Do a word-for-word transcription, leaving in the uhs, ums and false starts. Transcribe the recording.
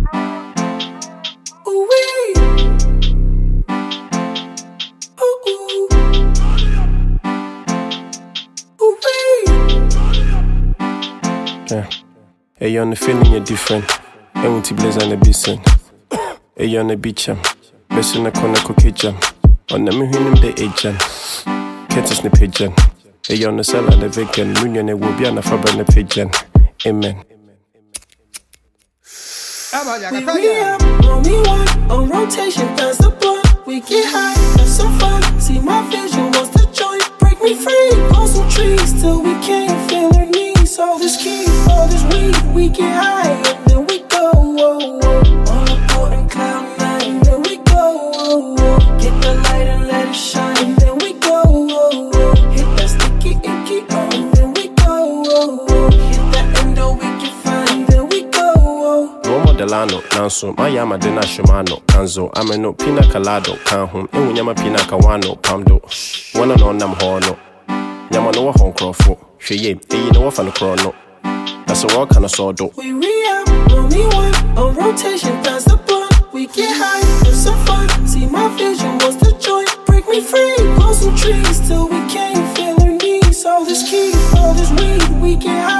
Yeah. Hey, you're on the feeling you're different. I want to blaze on the basin. Hey, you're on the beach, um. Best in the corner, cookie jam. On the moon, the agent. Catch us the pigeon. Hey, you're on the cellar, the vegan. Union, it will be on the fabric, the pigeon. Amen. We re-up, only one on rotation, pass the blunt. We get high, have some fun. See my vision, what's the joint? Break me free, on some trees till we can't feel our knees. All this key, all this weed, we get high and then we go. Whoa, whoa. On a boat in cloud nine, then we go. Whoa, whoa. Get the light and let it shine, and then we go. Whoa, whoa. Hit that sticky icky, oh, and then we go. Whoa, whoa. Hit that endo, we get fine, then we go. Whoa. Romo Delano, Nanso, Mayama Dena Shimano, Kanzo, Ameno, Pina Calado, Kanhum, Ewyama Pina Kawano, Pamdo, one on Nam Horno, Yamano Hong Crofo, Sheye, you know, fan chrono. That's a walk kind of sword. We re-up, only one on rotation, pass the blunt. We get high, have some fun. See my vision, what's the joint? Break me free, on some trees till we can't feel our knees. All this key, all this weed, we get high.